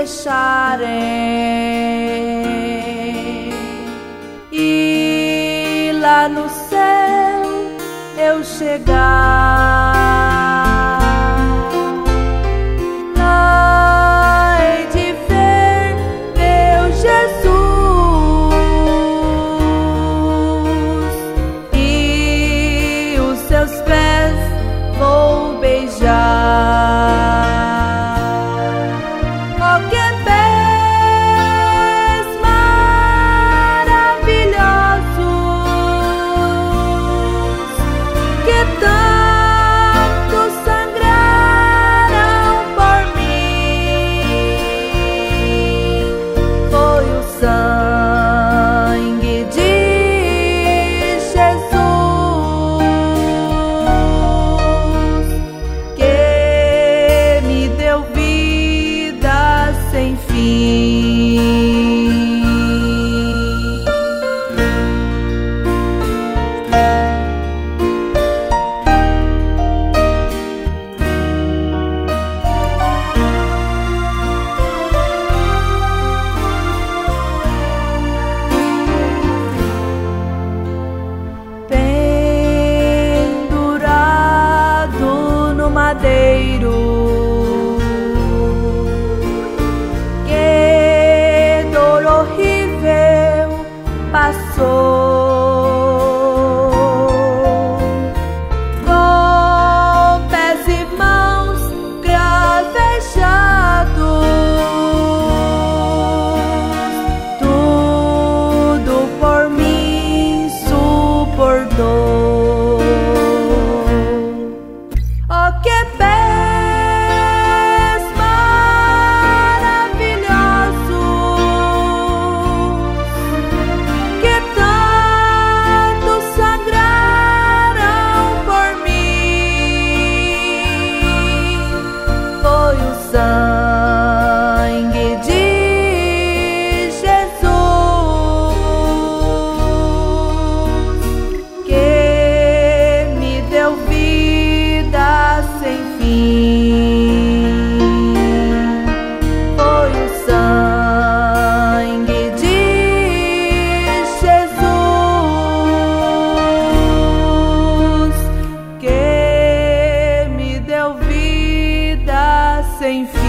deixarei, e lá no céu eu chegar. Madeiro, que dor horrível passou, com pés e mãos cravejados, tudo por mim suportou. Sangue de Jesus, que me deu vida sem fim. Foi o sangue de Jesus, que me deu vida sem fim.